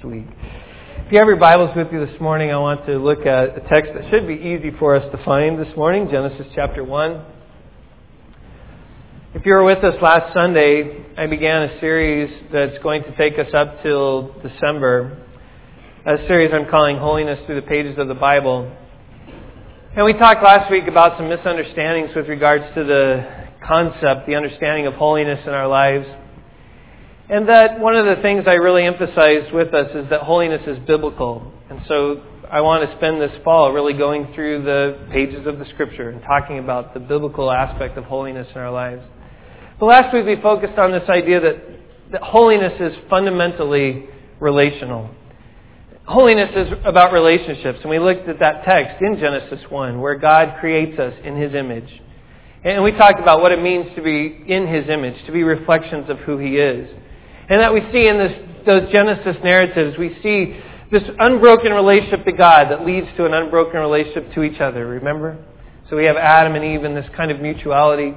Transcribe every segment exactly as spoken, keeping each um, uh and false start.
week. If you have your Bibles with you this morning, I want to look at a text that should be easy for us to find this morning, Genesis chapter one. If you were with us last Sunday, I began a series that's going to take us up till December. A series I'm calling Holiness Through the Pages of the Bible. And we talked last week about some misunderstandings with regards to the concept, the understanding of holiness in our lives. And that one of the things I really emphasized with us is that holiness is biblical. And so I want to spend this fall really going through the pages of the Scripture and talking about the biblical aspect of holiness in our lives. But last week we focused on this idea that, that holiness is fundamentally relational. Holiness is about relationships, and we looked at that text in Genesis one, where God creates us in His image. And we talked about what it means to be in His image, to be reflections of who He is. And that we see in this, those Genesis narratives, we see this unbroken relationship to God that leads to an unbroken relationship to each other, remember? So we have Adam and Eve in this kind of mutuality.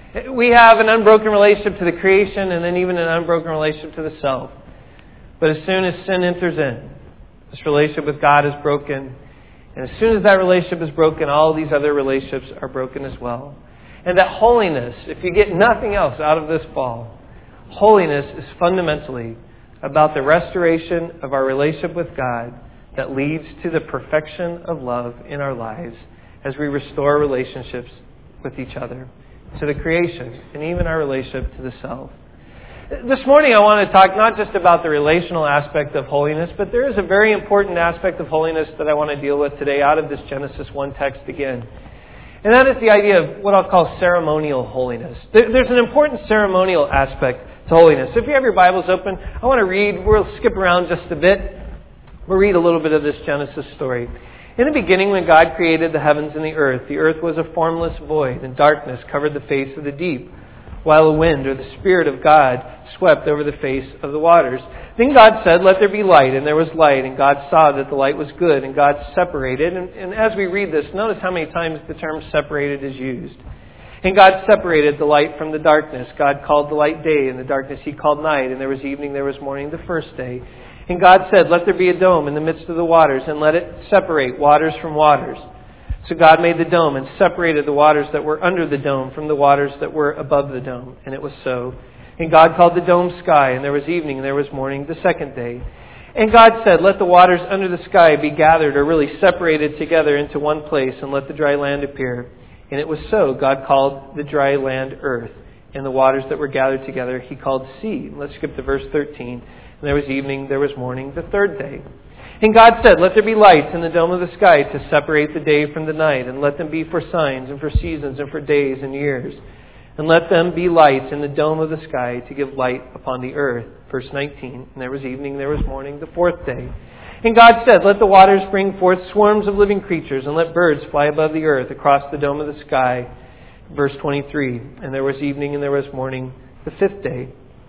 We have an unbroken relationship to the creation, and then even an unbroken relationship to the self. But as soon as sin enters in, this relationship with God is broken. And as soon as that relationship is broken, all these other relationships are broken as well. And that holiness, if you get nothing else out of this fall, holiness is fundamentally about the restoration of our relationship with God that leads to the perfection of love in our lives as we restore relationships with each other, to the creation, and even our relationship to the self. This morning I want to talk not just about the relational aspect of holiness, but there is a very important aspect of holiness that I want to deal with today out of this Genesis one text again. And that is the idea of what I'll call ceremonial holiness. There's an important ceremonial aspect to holiness. So if you have your Bibles open, I want to read, we'll skip around just a bit. We'll read a little bit of this Genesis story. In the beginning, when God created the heavens and the earth, the earth was a formless void, and darkness covered the face of the deep, while a wind, or the Spirit of God, swept over the face of the waters. Then God said, "Let there be light," and there was light, and God saw that the light was good, and God separated. And, and as we read this, notice how many times the term separated is used. And God separated the light from the darkness. God called the light day, and the darkness He called night, and there was evening, there was morning the first day. And God said, "Let there be a dome in the midst of the waters, and let it separate waters from waters." So God made the dome and separated the waters that were under the dome from the waters that were above the dome. And it was so. And God called the dome sky, and there was evening, and there was morning the second day. And God said, "Let the waters under the sky be gathered," or really separated together into one place, "and let the dry land appear." And it was so. God called the dry land earth, and the waters that were gathered together He called sea. Let's skip to verse thirteen. And there was evening, there was morning the third day. And God said, "Let there be lights in the dome of the sky to separate the day from the night, and let them be for signs and for seasons and for days and years. And let them be lights in the dome of the sky to give light upon the earth." Verse nineteen, and there was evening, there was morning the fourth day. And God said, "Let the waters bring forth swarms of living creatures, and let birds fly above the earth across the dome of the sky." Verse twenty-three, and there was evening, and there was morning the fifth day.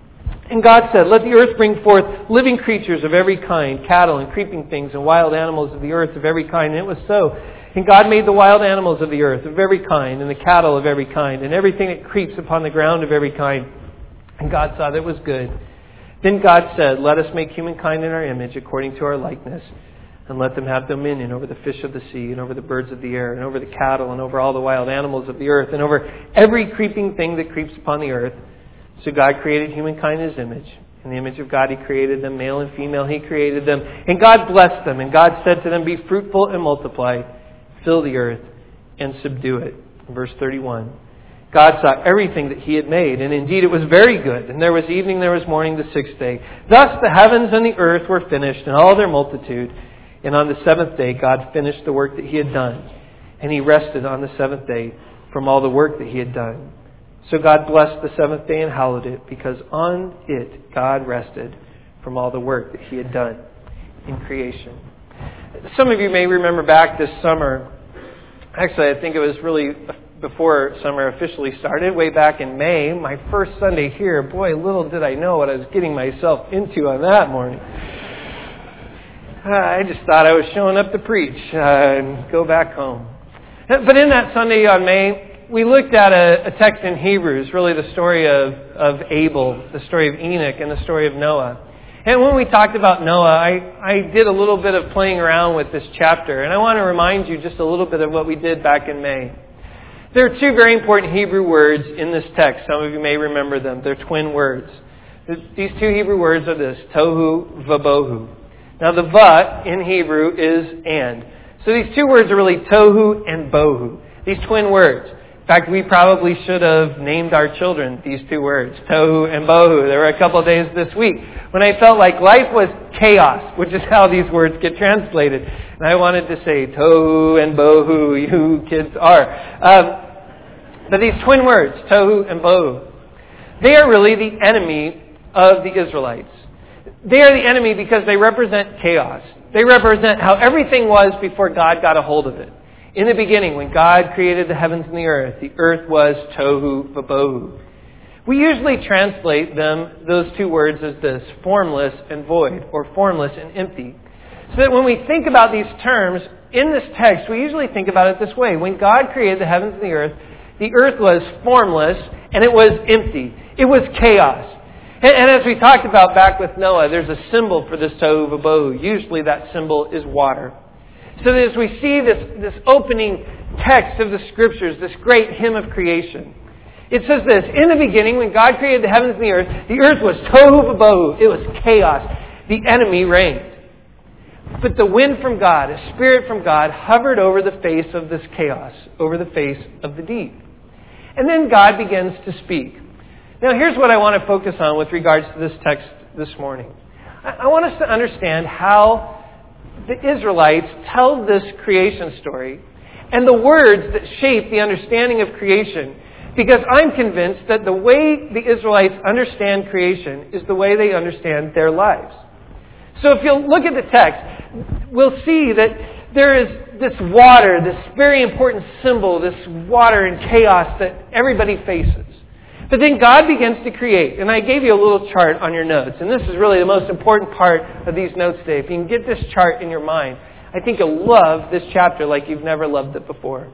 And God said, "Let the earth bring forth living creatures of every kind, cattle and creeping things and wild animals of the earth of every kind." And it was so. And God made the wild animals of the earth of every kind, and the cattle of every kind, and everything that creeps upon the ground of every kind. And God saw that it was good. Then God said, "Let us make humankind in our image, according to our likeness, and let them have dominion over the fish of the sea, and over the birds of the air, and over the cattle, and over all the wild animals of the earth, and over every creeping thing that creeps upon the earth." So God created humankind in His image. In the image of God He created them, male and female He created them. And God blessed them, and God said to them, "Be fruitful and multiply, fill the earth and subdue it." Verse thirty-one. God saw everything that He had made, and indeed it was very good. And there was evening, there was morning the sixth day. Thus the heavens and the earth were finished, and all their multitude. And on the seventh day God finished the work that He had done. And He rested on the seventh day from all the work that He had done. So God blessed the seventh day and hallowed it, because on it God rested from all the work that He had done in creation. Some of you may remember back this summer. Actually, I think it was really before summer officially started, way back in May, my first Sunday here. Boy, little did I know what I was getting myself into on that morning. I just thought I was showing up to preach uh, and go back home. But in that Sunday on May, we looked at a, a text in Hebrews, really the story of, of Abel, the story of Enoch, and the story of Noah. And when we talked about Noah, I, I did a little bit of playing around with this chapter. And I want to remind you just a little bit of what we did back in May. There are two very important Hebrew words in this text. Some of you may remember them. They're twin words. These two Hebrew words are this, tohu vabohu. Now the va in Hebrew is and. So these two words are really tohu and bohu. These twin words. In fact, we probably should have named our children these two words, tohu and bohu. There were a couple of days this week when I felt like life was chaos, which is how these words get translated. And I wanted to say tohu and bohu, you kids are. Um, but these twin words, tohu and bohu, they are really the enemy of the Israelites. They are the enemy because they represent chaos. They represent how everything was before God got a hold of it. In the beginning, when God created the heavens and the earth, the earth was tohu vabohu. We usually translate them, those two words, as this, formless and void, or formless and empty. So that when we think about these terms in this text, we usually think about it this way. When God created the heavens and the earth, the earth was formless and it was empty. It was chaos. And, and as we talked about back with Noah, there's a symbol for this tohu vabohu. Usually that symbol is water. So that as we see this, this opening text of the Scriptures, this great hymn of creation, it says this, in the beginning, when God created the heavens and the earth, the earth was tohu vabohu. It was chaos. The enemy reigned. But the wind from God, a spirit from God, hovered over the face of this chaos, over the face of the deep. And then God begins to speak. Now here's what I want to focus on with regards to this text this morning. I want us to understand how the Israelites tell this creation story and the words that shape the understanding of creation, because I'm convinced that the way the Israelites understand creation is the way they understand their lives. So if you'll look at the text, we'll see that there is this water, this very important symbol, this water and chaos that everybody faces. But then God begins to create. And I gave you a little chart on your notes. And this is really the most important part of these notes today. If you can get this chart in your mind, I think you'll love this chapter like you've never loved it before.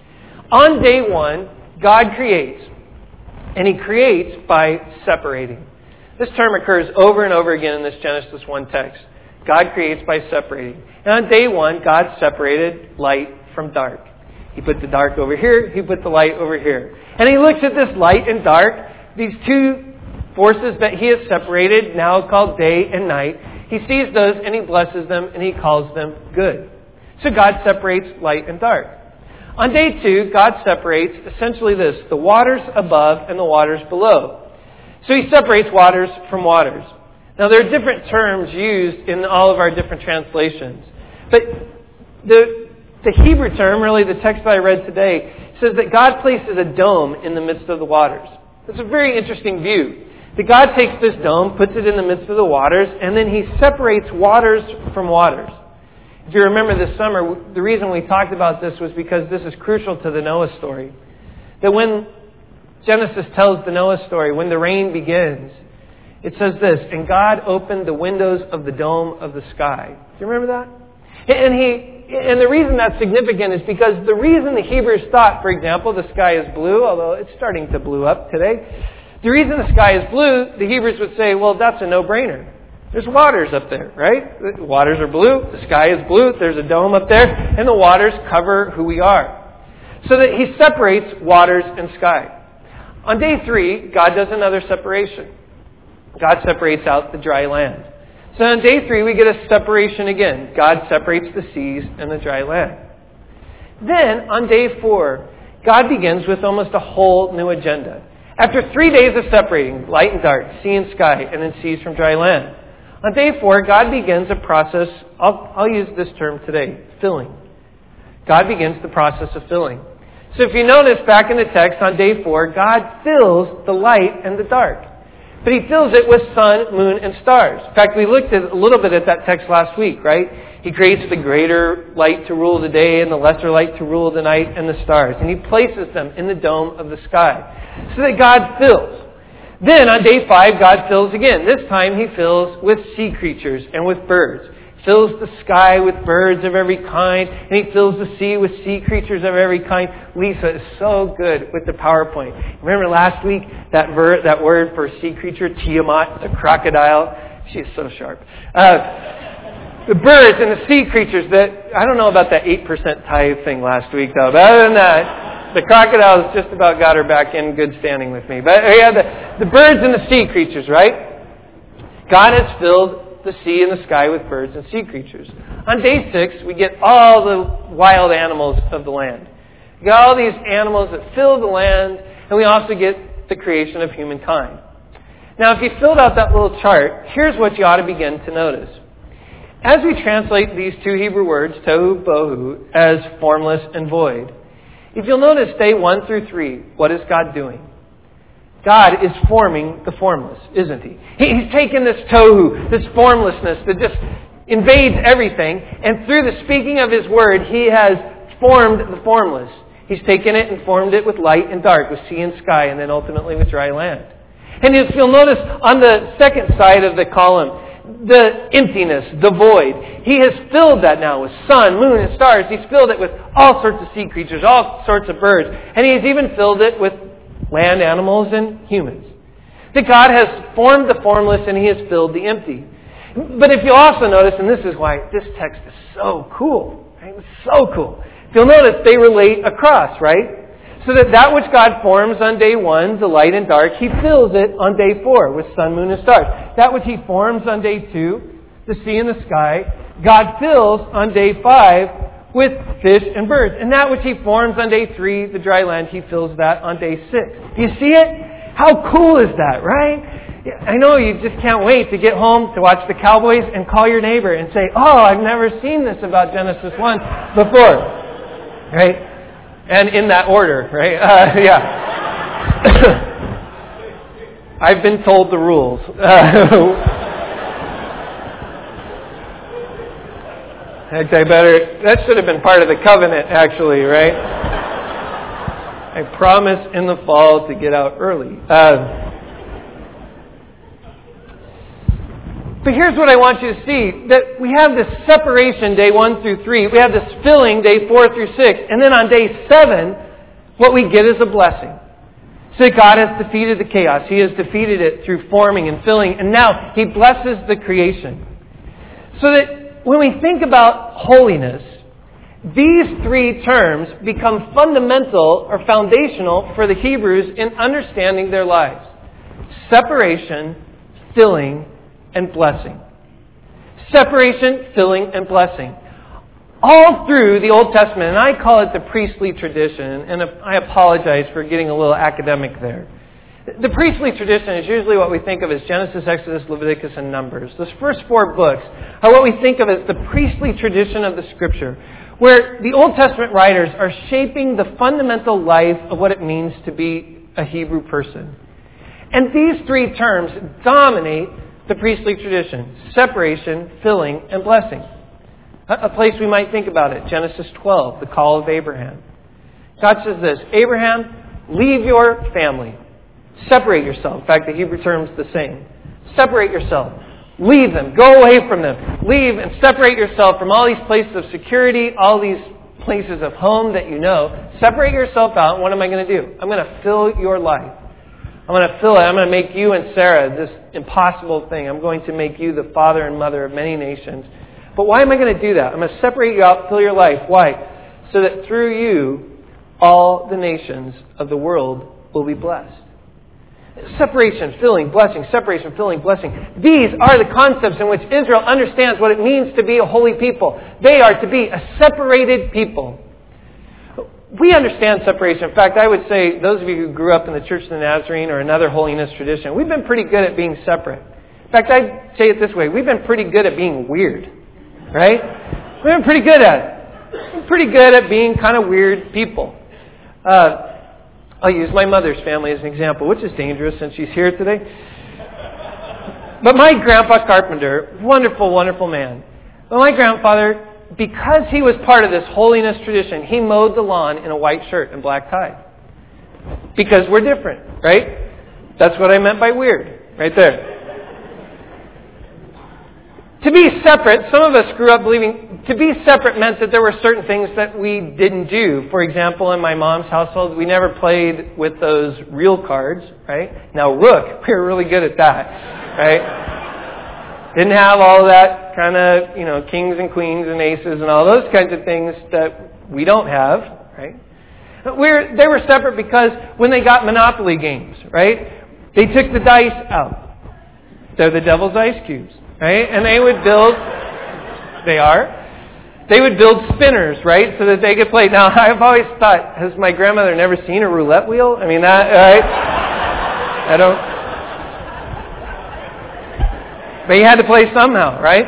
On day one, God creates. And He creates by separating. This term occurs over and over again in this Genesis one text. God creates by separating. And on day one, God separated light from dark. He put the dark over here. He put the light over here. And He looks at this light and dark, these two forces that He has separated, now called day and night. He sees those and He blesses them and He calls them good. So God separates light and dark. On day two, God separates essentially this, the waters above and the waters below. So He separates waters from waters. Now there are different terms used in all of our different translations. But the The Hebrew term, really the text that I read today, says that God places a dome in the midst of the waters. It's a very interesting view. That God takes this dome, puts it in the midst of the waters, and then He separates waters from waters. If you remember this summer, the reason we talked about this was because this is crucial to the Noah story. That when Genesis tells the Noah story, when the rain begins, it says this, and God opened the windows of the dome of the sky. Do you remember that? And He... And the reason that's significant is because the reason the Hebrews thought, for example, the sky is blue, although it's starting to blue up today, the reason the sky is blue, the Hebrews would say, well, that's a no-brainer. There's waters up there, right? The waters are blue, the sky is blue, there's a dome up there, and the waters cover who we are. So that He separates waters and sky. On day three, God does another separation. God separates out the dry land. So on day three, we get a separation again. God separates the seas and the dry land. Then, on day four, God begins with almost a whole new agenda. After three days of separating light and dark, sea and sky, and then seas from dry land, on day four, God begins a process, I'll, I'll use this term today, filling. God begins the process of filling. So if you notice back in the text on day four, God fills the light and the dark. But He fills it with sun, moon, and stars. In fact, we looked at a little bit at that text last week, right? He creates the greater light to rule the day and the lesser light to rule the night and the stars. And He places them in the dome of the sky so that God fills. Then on day five, God fills again. This time He fills with sea creatures and with birds. Fills the sky with birds of every kind, and He fills the sea with sea creatures of every kind. Lisa is so good with the PowerPoint. Remember last week, that ver- that word for sea creature, Tiamat, the crocodile? She is so sharp. Uh, the birds and the sea creatures that, I don't know about that eight percent tithe thing last week, though. But other than that, the crocodiles just about got her back in good standing with me. But yeah, the, the birds and the sea creatures, right? God has filled the sea and the sky with birds and sea creatures. On day six, we get all the wild animals of the land. We get all these animals that fill the land, and we also get the creation of humankind. Now, if you filled out that little chart, here's what you ought to begin to notice. As we translate these two Hebrew words, tohu bohu, as formless and void, if you'll notice day one through three, what is God doing? God is forming the formless, isn't he? He's taken this tohu, this formlessness that just invades everything, and through the speaking of his word, he has formed the formless. He's taken it and formed it with light and dark, with sea and sky, and then ultimately with dry land. And if you'll notice on the second side of the column, the emptiness, the void. He has filled that now with sun, moon, and stars. He's filled it with all sorts of sea creatures, all sorts of birds. And he's even filled it with land animals and humans. That God has formed the formless and he has filled the empty. But if you'll also notice, and this is why this text is so cool, right? It's so cool. If you'll notice, they relate across, right? So that that which God forms on day one, the light and dark, he fills it on day four with sun, moon, and stars. That which he forms on day two, the sea and the sky, God fills on day five with fish and birds. And that which he forms on day three, the dry land, he fills that on day six. Do you see it? How cool is that, right? I know you just can't wait to get home to watch the Cowboys and call your neighbor and say, oh, I've never seen this about Genesis one before. Right? And in that order, right? Uh, yeah. I've been told the rules. I better, that should have been part of the covenant, actually, right? I promise in the fall to get out early. Uh, but here's what I want you to see, that we have this separation day one through three. We have this filling day four through six. And then on day seven, what we get is a blessing. So God has defeated the chaos. He has defeated it through forming and filling. And now He blesses the creation. So that when we think about holiness, these three terms become fundamental or foundational for the Hebrews in understanding their lives. Separation, filling, and blessing. Separation, filling, and blessing. All through the Old Testament, and I call it the priestly tradition, and I apologize for getting a little academic there. The priestly tradition is usually what we think of as Genesis, Exodus, Leviticus, and Numbers. Those first four books are what we think of as the priestly tradition of the Scripture, where the Old Testament writers are shaping the fundamental life of what it means to be a Hebrew person. And these three terms dominate the priestly tradition: separation, filling, and blessing. A place we might think about it, Genesis twelve, the call of Abraham. God says this, Abraham, leave your family. Separate yourself. In fact, the Hebrew term's the same. Separate yourself. Leave them. Go away from them. Leave and separate yourself from all these places of security, all these places of home that you know. Separate yourself out. What am I going to do? I'm going to fill your life. I'm going to fill it. I'm going to make you and Sarah this impossible thing. I'm going to make you the father and mother of many nations. But why am I going to do that? I'm going to separate you out, fill your life. Why? So that through you, all the nations of the world will be blessed. Separation, filling, blessing. Separation, filling, blessing. These are the concepts in which Israel understands what it means to be a holy people. They are to be a separated people. We understand separation. In fact, I would say those of you who grew up in the Church of the Nazarene or another holiness tradition, we've been pretty good at being separate. In fact, I'd say it this way. We've been pretty good at being weird. Right? We've been pretty good at it. We're pretty good at being kind of weird people. Uh, I'll use my mother's family as an example, which is dangerous since she's here today. But my grandpa Carpenter, wonderful, wonderful man. But my grandfather, because he was part of this holiness tradition, he mowed the lawn in a white shirt and black tie. Because we're different, right? That's what I meant by weird, right there. To be separate, some of us grew up believing to be separate meant that there were certain things that we didn't do. For example, in my mom's household, we never played with those real cards, right? Now, Rook, we were really good at that, right? Didn't have all that kind of, you know, kings and queens and aces and all those kinds of things that we don't have, right? We're, they were separate because when they got Monopoly games, right, they took the dice out. They're the devil's ice cubes, right? And they would build, they are, they would build spinners, right, so that they could play. Now, I've always thought, has my grandmother never seen a roulette wheel? I mean, that, right? I don't... But you had to play somehow, right?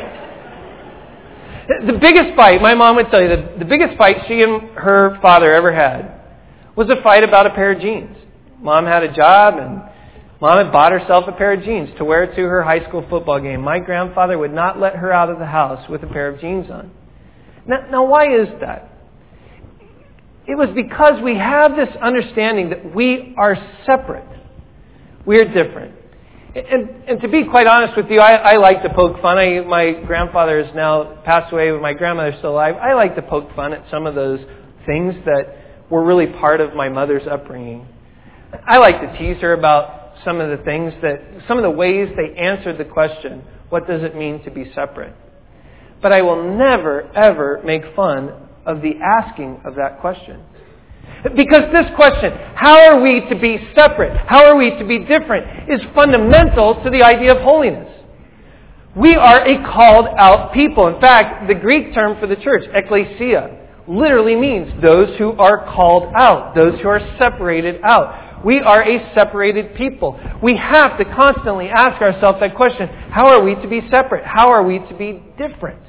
The biggest fight, my mom would tell you, the, the biggest fight she and her father ever had was a fight about a pair of jeans. Mom had a job, and Mom had bought herself a pair of jeans to wear to her high school football game. My grandfather would not let her out of the house with a pair of jeans on. Now, now why is that? It was because we have this understanding that we are separate. We're different. And, and to be quite honest with you, I, I like to poke fun. I, my grandfather has now passed away, but my grandmother's still alive. I like to poke fun at some of those things that were really part of my mother's upbringing. I like to tease her about some of the things that, some of the ways they answered the question, what does it mean to be separate? But I will never, ever make fun of the asking of that question. Because this question, how are we to be separate? How are we to be different? Is fundamental to the idea of holiness. We are a called out people. In fact, the Greek term for the church, ekklesia, literally means those who are called out, those who are separated out. We are a separated people. We have to constantly ask ourselves that question, how are we to be separate? How are we to be different?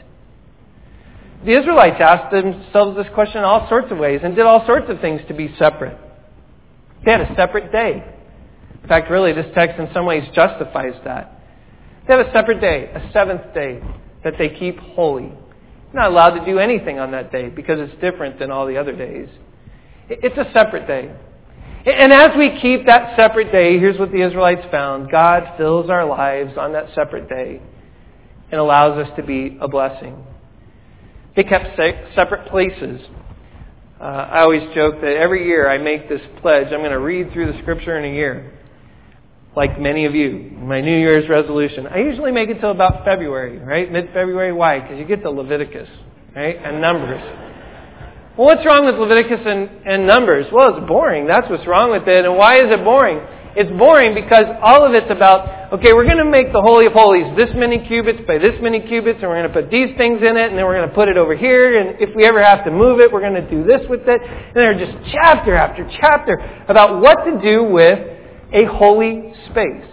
The Israelites asked themselves this question in all sorts of ways and did all sorts of things to be separate. They had a separate day. In fact, really, this text in some ways justifies that. They have a separate day, a seventh day, that they keep holy. They're not allowed to do anything on that day because it's different than all the other days. It's a separate day. And as we keep that separate day, here's what the Israelites found. God fills our lives on that separate day and allows us to be a blessing. They kept separate places. Uh, I always joke that every year I make this pledge. I'm going to read through the Scripture in a year, like many of you. My New Year's resolution. I usually make it till about February, right? Mid-February. Why? Because you get to Leviticus, right? And Numbers. Well, what's wrong with Leviticus and, and Numbers? Well, it's boring. That's what's wrong with it. And why is it boring? It's boring because all of it's about, okay, we're going to make the Holy of Holies this many cubits by this many cubits, and we're going to put these things in it, and then we're going to put it over here, and if we ever have to move it, we're going to do this with it. And there are just chapter after chapter about what to do with a holy space.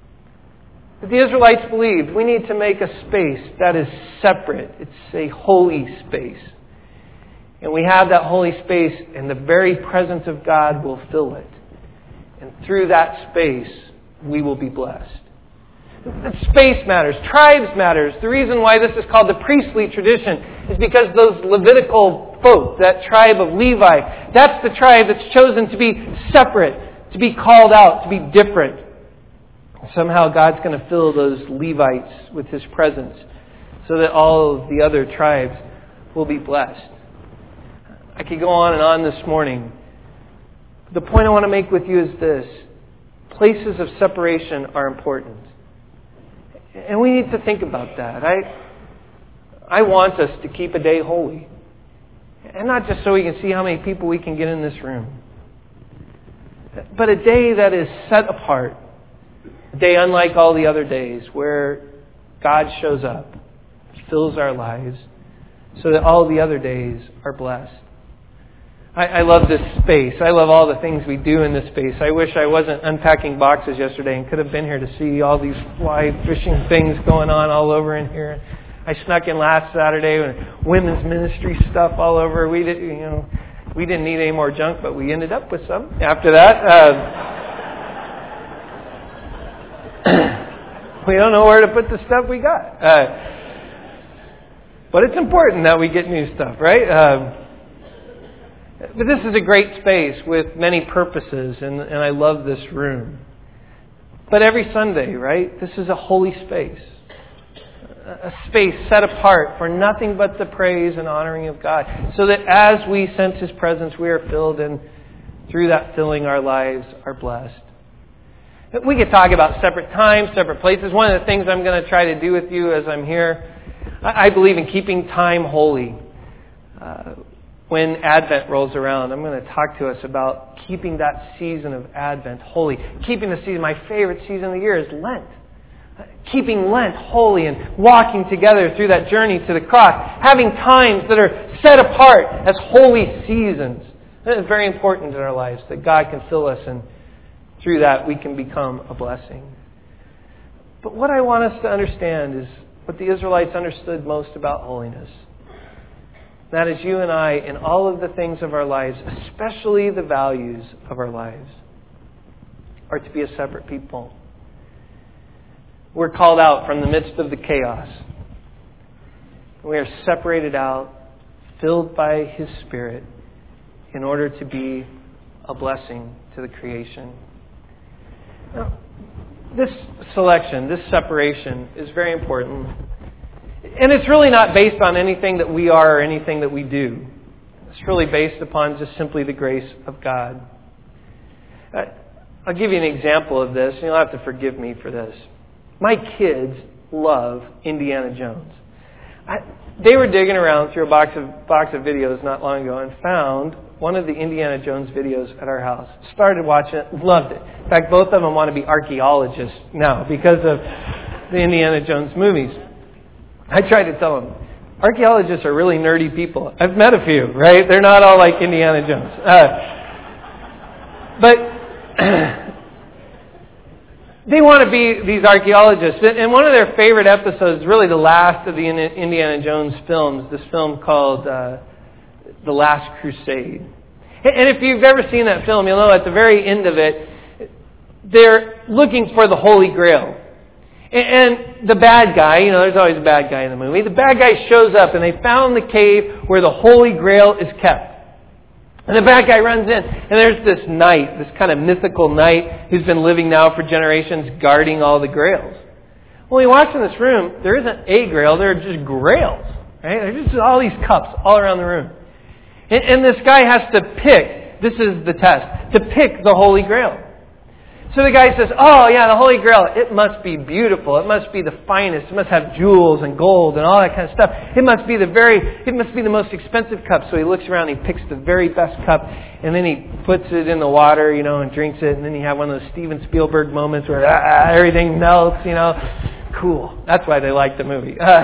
But the Israelites believed we need to make a space that is separate. It's a holy space. And we have that holy space, and the very presence of God will fill it. And through that space, we will be blessed. Space matters. Tribes matters. The reason why this is called the priestly tradition is because those Levitical folk, that tribe of Levi, that's the tribe that's chosen to be separate, to be called out, to be different. Somehow God's going to fill those Levites with His presence so that all of the other tribes will be blessed. I could go on and on this morning. The point I want to make with you is this. Places of separation are important. And we need to think about that. I, I want us to keep a day holy. And not just so we can see how many people we can get in this room. But a day that is set apart. A day unlike all the other days where God shows up, fills our lives, so that all the other days are blessed. I, I love this space. I love all the things we do in this space. I wish I wasn't unpacking boxes yesterday and could have been here to see all these fly fishing things going on all over in here. I snuck in last Saturday with women's ministry stuff all over. We did, you know, we didn't need any more junk, but we ended up with some after that. Uh, we don't know where to put the stuff we got. Uh, but it's important that we get new stuff, right? Uh, But this is a great space with many purposes, and, and I love this room. But every Sunday, right, this is a holy space. A space set apart for nothing but the praise and honoring of God. So that as we sense His presence, we are filled, and through that filling, our lives are blessed. We could talk about separate times, separate places. One of the things I'm going to try to do with you as I'm here, I believe in keeping time holy. Uh, when Advent rolls around, I'm going to talk to us about keeping that season of Advent holy. Keeping the season, my favorite season of the year is Lent. Keeping Lent holy and walking together through that journey to the cross. Having times that are set apart as holy seasons. That is very important in our lives, that God can fill us, and through that we can become a blessing. But what I want us to understand is what the Israelites understood most about holiness. That is, you and I, in all of the things of our lives, especially the values of our lives, are to be a separate people. We're called out from the midst of the chaos. We are separated out, filled by His Spirit, in order to be a blessing to the creation. Now, this selection, this separation, is very important. And it's really not based on anything that we are or anything that we do. It's really based upon just simply the grace of God. I'll give you an example of this, and you'll have to forgive me for this. My kids love Indiana Jones. I, they were digging around through a box of box of videos not long ago and found one of the Indiana Jones videos at our house. Started watching it, loved it. In fact, both of them want to be archaeologists now because of the Indiana Jones movies. I tried to tell them, archaeologists are really nerdy people. I've met a few, right? They're not all like Indiana Jones. Uh, but they want to be these archaeologists. And one of their favorite episodes, really the last of the Indiana Jones films, this film called uh, The Last Crusade. And if you've ever seen that film, you'll know at the very end of it, they're looking for the Holy Grail. And the bad guy, you know, there's always a bad guy in the movie. The bad guy shows up and they found the cave where the Holy Grail is kept. And the bad guy runs in, and there's this knight, this kind of mythical knight who's been living now for generations guarding all the grails. Well, you watch in this room, there isn't a grail, there are just grails. Right? There's just all these cups all around the room. And, and this guy has to pick, this is the test, to pick the Holy Grail. So the guy says, oh yeah, the Holy Grail, it must be beautiful. It must be the finest. It must have jewels and gold and all that kind of stuff. It must be the very, it must be the most expensive cup. So he looks around and he picks the very best cup and then he puts it in the water, you know, and drinks it. And then you have one of those Steven Spielberg moments where ah, everything melts, you know. Cool. That's why they like the movie. Uh,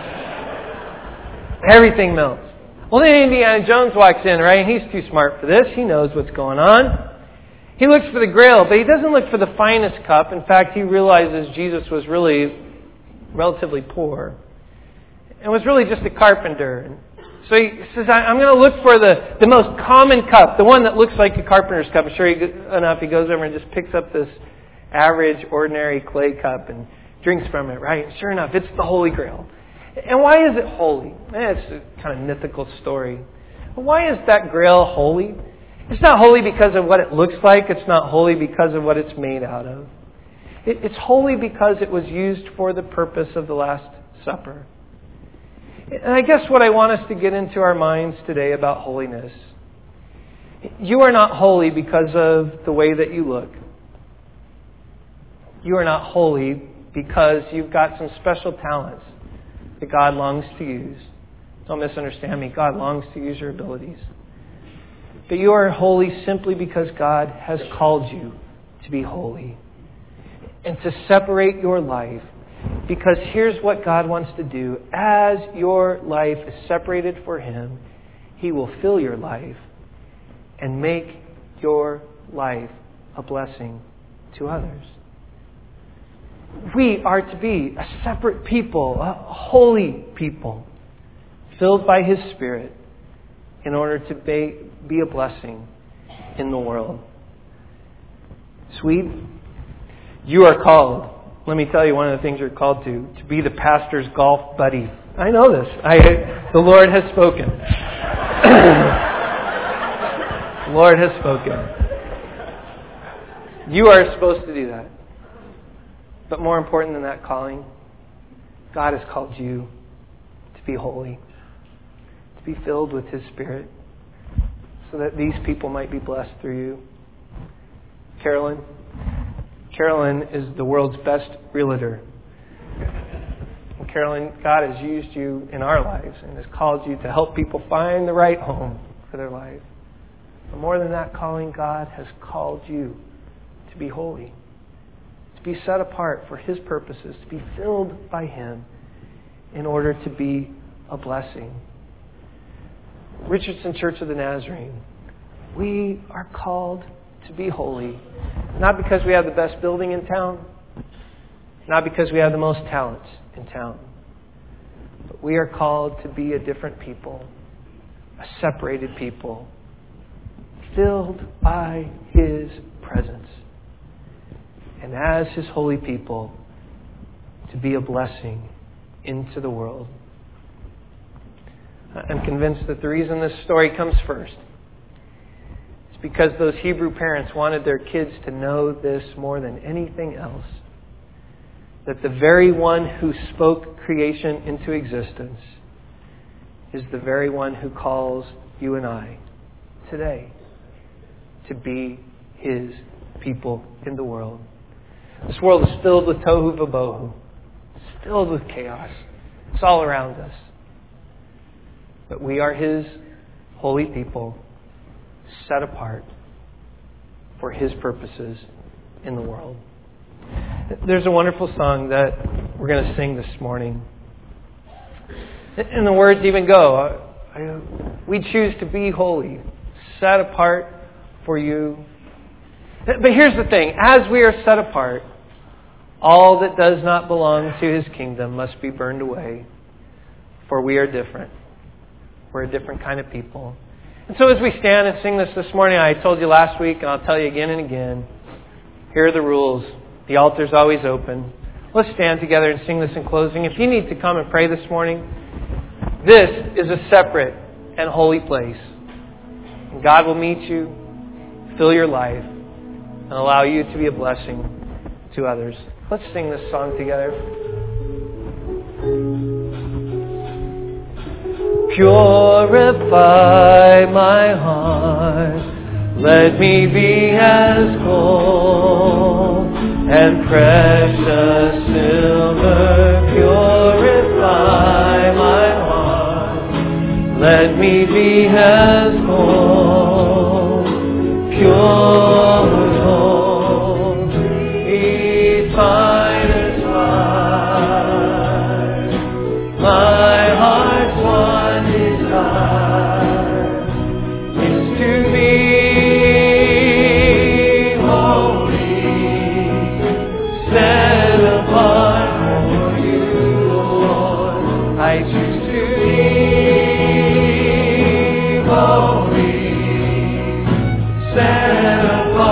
everything melts. Well, then Indiana Jones walks in, right? And he's too smart for this. He knows what's going on. He looks for the grail, but he doesn't look for the finest cup. In fact, he realizes Jesus was really relatively poor and was really just a carpenter. So he says, I'm going to look for the, the most common cup, the one that looks like a carpenter's cup. I'm sure he, enough he goes over and just picks up this average, ordinary clay cup and drinks from it, right? Sure enough, it's the Holy Grail. And why is it holy? It's a kind of mythical story. But why is that grail holy? It's not holy because of what it looks like. It's not holy because of what it's made out of. It, it's holy because it was used for the purpose of the Last Supper. And I guess what I want us to get into our minds today about holiness, you are not holy because of the way that you look. You are not holy because you've got some special talents that God longs to use. Don't misunderstand me. God longs to use your abilities. But you are holy simply because God has called you to be holy and to separate your life. Because here's what God wants to do. As your life is separated for Him, He will fill your life and make your life a blessing to others. We are to be a separate people, a holy people, filled by His Spirit, in order to be, be a blessing in the world. Swede, you are called, let me tell you one of the things you're called to, to be the pastor's golf buddy. I know this. I, the Lord has spoken. The Lord has spoken. You are supposed to do that. But more important than that calling, God has called you to be holy. Be filled with His Spirit so that these people might be blessed through you. Carolyn, Carolyn is the world's best realtor. And Carolyn, God has used you in our lives and has called you to help people find the right home for their life. But more than that calling, God has called you to be holy, to be set apart for His purposes, to be filled by Him in order to be a blessing. Richardson Church of the Nazarene, we are called to be holy, not because we have the best building in town, not because we have the most talent in town, but we are called to be a different people, a separated people, filled by His presence. And as His holy people, to be a blessing into the world. I'm convinced that the reason this story comes first is because those Hebrew parents wanted their kids to know this more than anything else. That the very one who spoke creation into existence is the very one who calls you and I today to be His people in the world. This world is filled with tohu vabohu. It's filled with chaos. It's all around us. But we are His holy people, set apart for His purposes in the world. There's a wonderful song that we're going to sing this morning. And the words even go, we choose to be holy, set apart for you. But here's the thing, as we are set apart, all that does not belong to His kingdom must be burned away, for we are different. We're a different kind of people. And so as we stand and sing this this morning, I told you last week, and I'll tell you again and again, here are the rules. The altar's always open. Let's stand together and sing this in closing. If you need to come and pray this morning, this is a separate and holy place. And God will meet you, fill your life, and allow you to be a blessing to others. Let's sing this song together. Purify my heart, let me be as gold and precious silver. Purify my heart, let me be as gold, pure gold, each finest fire, my heart's one desire is to be holy, set apart for you, Lord. I choose to be holy, set apart.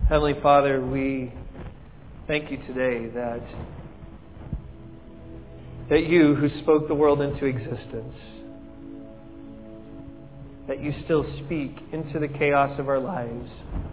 Heavenly Father, we thank you today that, that you who spoke the world into existence, that you still speak into the chaos of our lives,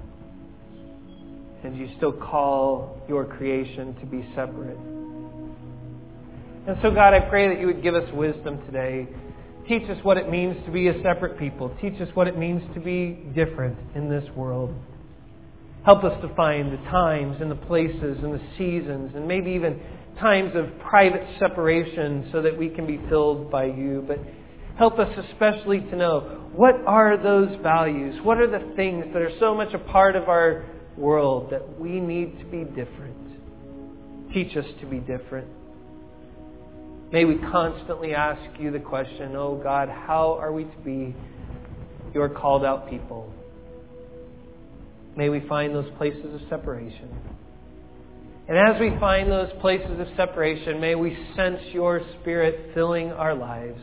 and you still call your creation to be separate. And so, God, I pray that you would give us wisdom today. Teach us what it means to be a separate people. Teach us what it means to be different in this world. Help us to find the times and the places and the seasons and maybe even times of private separation so that we can be filled by you. But help us especially to know, what are those values? What are the things that are so much a part of our world that we need to be different? Teach us to be different. May we constantly ask you the question, oh God, how are we to be your called out people? May we find those places of separation. And as we find those places of separation, may we sense your Spirit filling our lives.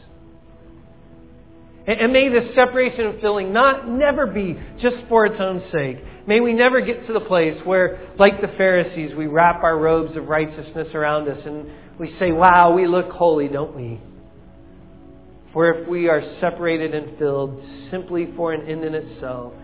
And may this separation and filling not never be just for its own sake. May we never get to the place where, like the Pharisees, we wrap our robes of righteousness around us and we say, wow, we look holy, don't we? For if we are separated and filled simply for an end in itself,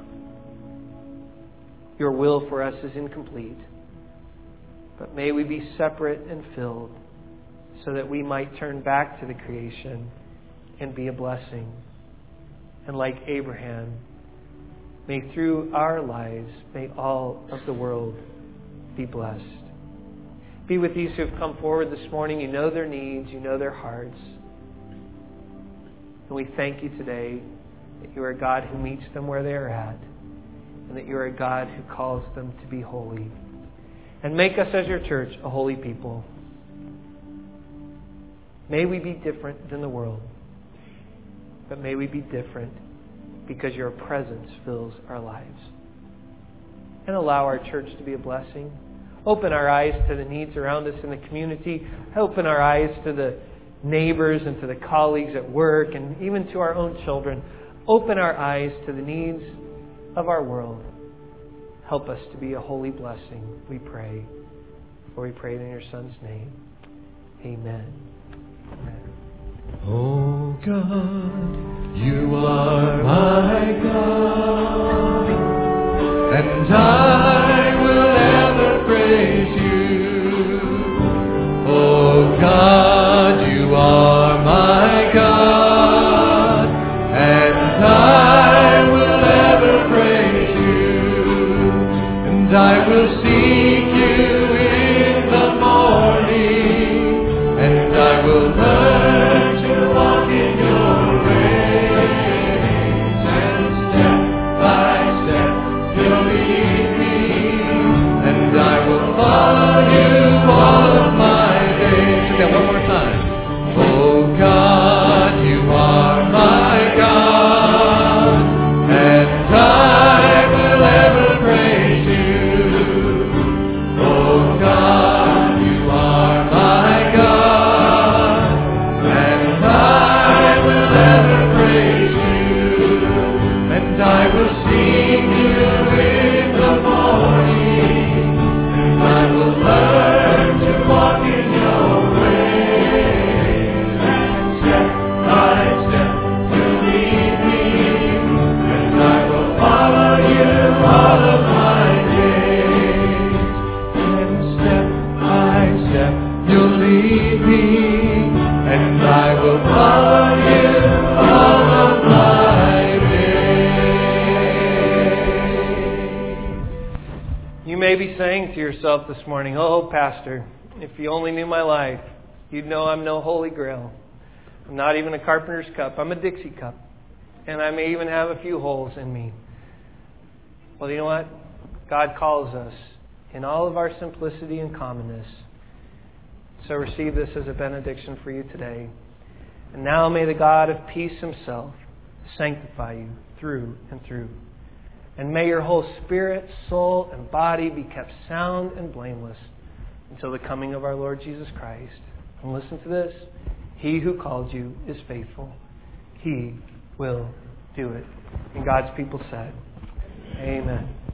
your will for us is incomplete. But may we be separate and filled so that we might turn back to the creation and be a blessing. And like Abraham, may through our lives, may all of the world be blessed. Be with these who have come forward this morning. You know their needs. You know their hearts. And we thank you today that you are a God who meets them where they are at, and that you are a God who calls them to be holy. And make us as your church a holy people. May we be different than the world, but may we be different because your presence fills our lives. And allow our church to be a blessing. Open our eyes to the needs around us in the community. Open our eyes to the neighbors and to the colleagues at work and even to our own children. Open our eyes to the needs of our world. Help us to be a holy blessing, we pray. For we pray it in your Son's name. Amen. Amen. Oh God, you are my God, and I will ever praise you. Oh God, you are my God, and I will ever praise you, and I will seek you in the morning, and I will learn to walk in your ways, and step by step you'll lead me, and I will follow you all of my days. Sing that one more time. Oh God, you are my God, and I will ever praise you. Oh God, you are my God, and I will ever praise you, and I will sing you in the morning, and I will learn to walk in your ways, and step by step you lead me, and I will follow you all of my days, and step by step you'll lead me, and I will follow you all of my days. You may be saying to yourself this morning, oh, Pastor, if you only knew my life, you'd know I'm no Holy Grail. I'm not even a carpenter's cup. I'm a Dixie cup. And I may even have a few holes in me. Well, you know what? God calls us in all of our simplicity and commonness. So receive this as a benediction for you today. And now may the God of peace himself sanctify you through and through. And may your whole spirit, soul, and body be kept sound and blameless until the coming of our Lord Jesus Christ. And listen to this. He who called you is faithful. He will do it. And God's people said, Amen.